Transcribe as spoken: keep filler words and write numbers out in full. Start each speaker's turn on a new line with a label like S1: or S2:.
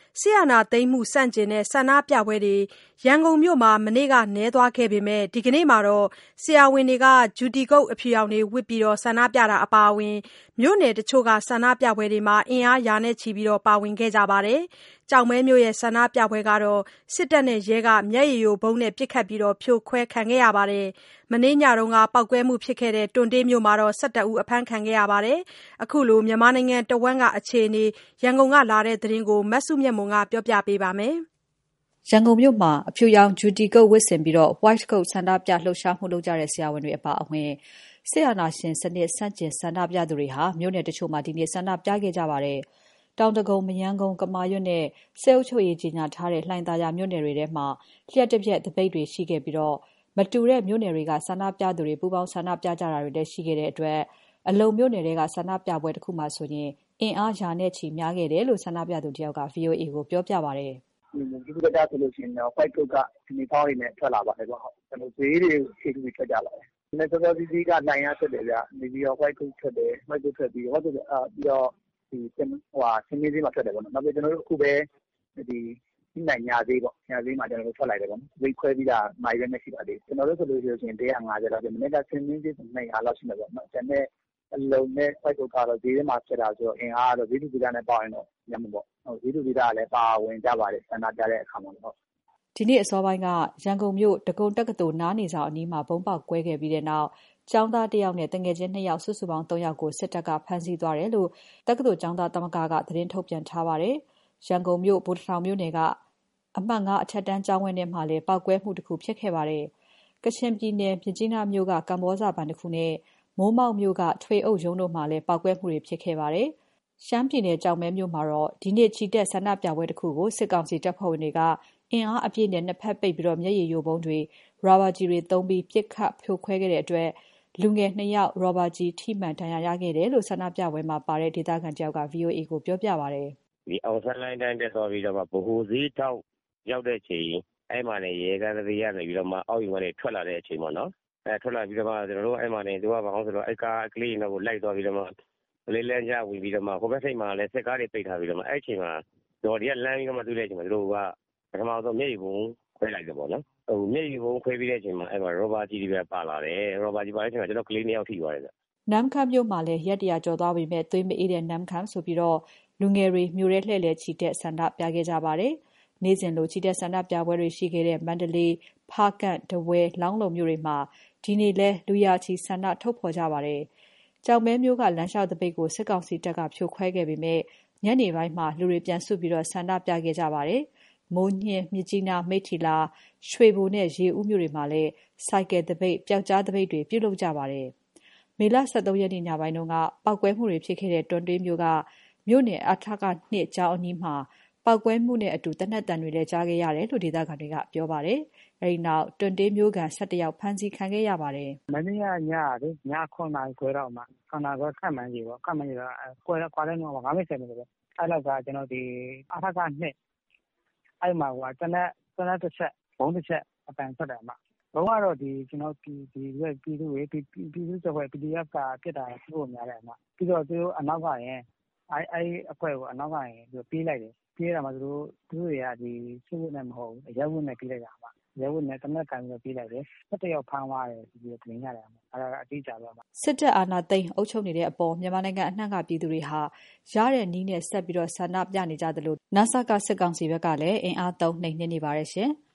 S1: စစ်အာဏာသိမ်းမှုဆန့်ကျင်တဲ့ဆန္ဒပြပွဲတွေရန်ကုန်မြို့မှာမနေ့ကနည်းသွားခဲ့ပေမဲ့ဒီကနေ့မှာတော့ဆရာဝန်တွေကဂျူတီကုတ်အဖြူရောင်တွေဝတ်ပြီးဆန္ဒပြတာအပါအဝင်မြို့နယ်တချို့ကဆန္ဒပြပွဲတွေမှာအင်အားရာနဲ့ချီပါဝင်ခဲ့ကြပါတယ်။ကျောက်မဲမြို့ဆန္ဒပြပွဲကတော့စစ်တပ်နဲ့ရဲကမျက်ရည်ယိုဗုံးနဲ့ပစ်ခတ်ပြီးဖြိုခွဲခံခဲ့ရပါတယ်။မနေ့ညကပေါက်ကွဲမှုဖြစ်ခဲ့တဲ့တွံတေးမြို့မှာတော့၁၁ဦးအဖမ်းခံခဲ့ရပါတယ်။အခုလိုမြန်မာနိုင်ငံတဝန်းကအခြေအနေရန်ကုန်ကလာတဲ့သတင်းကိုမစုမြတ်မွန်ကပြောပြပေးပါမယ်
S2: ။ရန်ကုန်မြို့မှာအဖြူရောင်ဂျူတီကုတ်ဝတ်ဆင်ပြီး White Coat ဆန္ဒပြလှုပ်ရှားမှုလုပ်ကြတဲ့ဆရာဝန်တွေအပါအဝင်စစ်အာဏာရှင်စနစ်ဆန့်ကျင်ဆန္ဒပြသူတွေဟာမြို့နယ်တချို့မှာဒီနေ့ဆန္ဒပြခဲ့ကြပါတယ်။တောင်တကုံမရမ်းကုန်းကမာရွတ်နဲ့စစ်အုပ်ချုပ်ရေးကြီးညာထားတဲ့လှိုင်သာယာမြို့နယ်တွေထဲမှာလျှက်တစ်ပြက်တပိတ်တွေရှိခဲ့ပြီးမတူတဲ့မြို့နယ်တွေကဆန္ဒပြသူတွေပူးပေါင်းဆန္ဒပြကြတာတွေလည်းရှိခဲ့တဲ့အတွက်အလုံမြို့နယ်တွေကဆန္ဒပြပွဲတစ်ခုမှဆိုရင်အင်အားရာနဲ့ချီများခဲ့တယ်လို့ဆန္ဒပြသူတယောက်က ဗွီအိုအေ ကိုပြောပြပါတယ်
S3: ။ဒီကနေ့ဆိုလို့ရှိရင်တော့ White Coat ကဒီနေ့ပေါင်းရင်းနဲ့ထွက်လာပါတယ်ပေါ့။ကျွန်တော်ဈေးတွေခြေပြီးထွက်ကြလာတယ်။ဒီနေ့စောစောစီးစီးကလိုင်းရထွက်တယ်ဗျ။နေပြီးတော့ White Coat ထွက်တယ်။ White Coat ထွက်ပြီးတော့ပြီးတော့ဒီဟိုဟာစင်းမင်းဈေးမှာထွက်တယ်ပေါ့နော်။နောက်ပြီးကျွန်တော်တို့အခုပဲဒီဒီနိုင်ညာဈေးပေါ့။ညာဈေးမှာကျွန်တော်တို့ထွက်လိုက်တယ်ပေါ့နော်။ဈေးခွဲပြီးတာမိုင်ပဲမရှိပါသေးဘူး။ကျွန်တော်တို့ဆိုလို့ရှိရင်one fiftyလောက်ပဲ။မနေ့ကစင်းမင်းဈေးtwo hundredလောက်ရှိမှာပေါ့နော်။ကျန်တဲ့အလုံးနဲ့ White Coat ကတော့ဈေးထဲမှာဖြစ်တာဆိုတော့အင်အားကတော့ဈေးသူဈေးသားနဲ့ပေါရင်တော့ညမှာပေါ့။ဟုတ်ဈေးသူဈေးသားကလည်းပါဝင်ကြပါတယ်ဆန္ဒပြတဲ့အခါမှာပေါ့
S2: ။ဒီနေ့အစောပိုင်းကရန်ကုန်မြို့ဒဂုံတက္ကသိုလ်နားနေဆောင်အနီးမှာဘုံပေါက်ကွဲခဲ့ပြီးတဲ့နောက်ကျောင်းသားတစ်ယောက်နဲ့တငယ်ချင်းနှစ်ယောက်စုစုပေါင်းသုံးယောက်ကိုစစ်တပ်ကဖမ်းဆီးသွားတယ်လို့တက္ကသိုလ်ကျောင်းသားသမဂ္ဂကသတင်းထုတ်ပြန်ထားပါတယ်။ရန်ကုန်မြို့ဗိုလ်တထောင်မြို့နယ်ကအမှတ်၅အထက်တန်းကျောင်းဝင်းထဲမှာလည်းပောက်ကွဲမှုတစ်ခုဖြစ်ခဲ့ပါတယ်။ကချင်ပြည်နယ်မြစ်ကြီးနားမြို့ကကမ္ဘောဇဘဏ်တစ်ခုနဲ့မိုးမောက်မြို့ကထွေအုပ်ရုံးတို့မှာလည်းပောက်ကွဲမှုတွေဖြစ်ခဲ့ပါတယ်။ရှမ်းပြည်နယ်ကျောက်မဲမြို့မှာတော့ဒီနေ့ချီတက်ဆန္ဒပြပွဲတစ်ခုကိုစစ်ကောင်စီတပ်ဖွဲ့ဝင်တွေကအင်အားအပြည့်နဲ့နှစ်ဖက်ပိတ်ပြီးမျက်ရည်ယိုဗုံးတွေရာဘာဂျီတွေသုံးပြီးပစ်ခတ်ဖြိုခွဲခဲ့တဲ့အတွက်လူငယ်နှစ်ယောက်ရာဘာဂျီထိမှန်ဒဏ်ရာရခဲ့တယ်လို့ဆန္ဒပြပွဲမှာပါတဲ့ဒေသခံတယောက်က ဗွီအိုအေ ကိုပြောပြပါတယ်
S4: ။ဒီအောင်ဆန်းလိုင်းတိုင်းတက်သွားပြီးတော့မှဗဟိုဈေးထောက်ရောက်တဲ့ချိန်အဲ့မှာနေရေကန်တည်းကနေပြီးတော့မှအောက်ယူကနေထွက်လာတဲ့အချိန်ပေါ့နော်။အဲထွက်လာပြီးတော့မှကျွန်တော်တို့အဲ့မှာနေသူကဘာလို့ဆိုတော့အဲ့ကားကလေးတွေကိုလိုက်သွားပြီးတော့မှလေးလန်းကြဝင်ပြီးတော့မှဟိုဘက်စိတ်မှာလည်းစစ်ကားတွေပိတ်ထားပြီးတော့မှအဲ့အချိန်မှာတော်ဒီကလမ်းပြီးတော့မှတွေ့တဲ့အချိန်မှာတို့ကပထမဆုံးမျက်ရည်ဘုံခွဲလိုက်တယ်ပေါ့နော်။ဟိုမျက်ရည်ဘုံခွဲပြီးတဲ့အချိန်မှာအဲ့မှာရောဘာကြီးတွေပဲပါလာတယ်။ရောဘာကြီးပါတဲ့အချိန်မှာကျွန်တော်ကလေးနှစ်ယောက်ထိသွားတယ်ဗျ
S2: ။နမ်ခမ်းမြို့မှာလည်းရက်တရာကျော်သွားပြီမဲ့သွေးမအေးတဲ့နမ်ခမ်းဆိုပြီးတော့လူငယ်တွေမြို့ရဲလှည့်လည်ချီတက်ဆန္ဒပြခဲ့ကြပါတယ်။နေ့စဉ်လိုချီတက်ဆန္ဒပြပွဲတွေရှိခဲ့တဲ့မန္တလေး၊ဖားကန့်၊ထားဝယ်၊လောင်းလုံမြို့တွေမှာဒီနေ့လဲလူရာချီဆန္ဒထုတ်ဖော်ကြပါတယ်။ကျောက်မဲမြို့ကလမ်းလျှောက်တပိတ်ကိုစစ်ကောင်စီတပ်ကဖြိုခွဲခဲ့ပေမဲ့ညနေပိုင်းမှာလူတွေပြန်စုပြီးတော့ဆန္ဒပြခဲ့ကြပါတယ်။မိုးညှင်း၊မြစ်ကြီးနား၊မိထ္ထီလာ၊ရွှေဘိုနဲ့ရေဦးမြို့တွေမှာလည်းစိုက်ကယ်တပိတ်၊ပျောက်ကြားတပိတ်တွေပြုလုပ်ကြပါတယ်။မေလone threeရက်နေ့ညပိုင်းတုန်းကပောက်ကွဲမှုတွေဖြစ်ခဲ့တဲ့တွံတေးမြို့ကမြို့နယ်အထကtwoကျောင်းအနီးမှာပောက်ကွဲမှုနဲ့အတူတနက်တန်တွေလည်းကြားခဲ့ရတယ်လို့ဒေသခံတွေကပြောပါတယ်။အဲဒီနောက်တွံတေးမြို့ကန်sevenယောက်ဖမ်းဆီးခံခဲ့ရပါတယ်
S3: ။မနေ့ကညလေညnineနာရီခွဲတော့မှnineနာရီခွဲခန့်မှန်းကြီးပေါ့ခန့်မှန်းကြီးတော့ကွဲကွာတဲ့တော့fiveမိနစ်tenမိနစ်ပဲအဲ့လောက်ကကျွန်တော်ဒီအထကtwoအဲ့မှာဟိုတနက်တနက်တစ်ချက်ဘုံတစ်ချက်အပန်ထွက်တယ်အမဘုံကတော့ဒီကျွန်တော်ဒီဒီပြည်သူတွေပြည်သူ့တပ်ဖွဲ့ P D F ကပြစ်တာပို့များတယ်အမပြီးတော့သူတို့အနောက်ကရင်အဲ့အဲ့အဖွဲ့ကိုအနောက်ကရင်သူပြေးလိုက်တယ်ပြေးတာမှသူတို့သူတို့တွေကဒီစစ်ဝတ်နဲ့မဟုတ်ဘူးရဲဝတ်နဲ့ပြေးလိုက်တာအမရဲဝတ်နဲ့တနက်ကန်ပြီးပြေးလိုက်တယ်sevenယောက်ဖမ်းသွားတယ်ဒီတင်ရတယ်အမအဲ့ဒါအတိအကျပဲအမ
S2: စစ်တပ်အာဏာသိမ်းအုပ်ချုပ်နေတဲ့အပေါ်မြန်မာနိုင်ငံအနှံ့ကပြည်သူတွေဟာရတဲ့နည်းနဲ့ဆက်ပြီးတော့ဆန္ဒပြနေကြသလိုနစကစစ်ကောင်စီဘက်ကလည်းအင်အားသုံးနှိမ်နင်းနေပါတယ်ရှင်။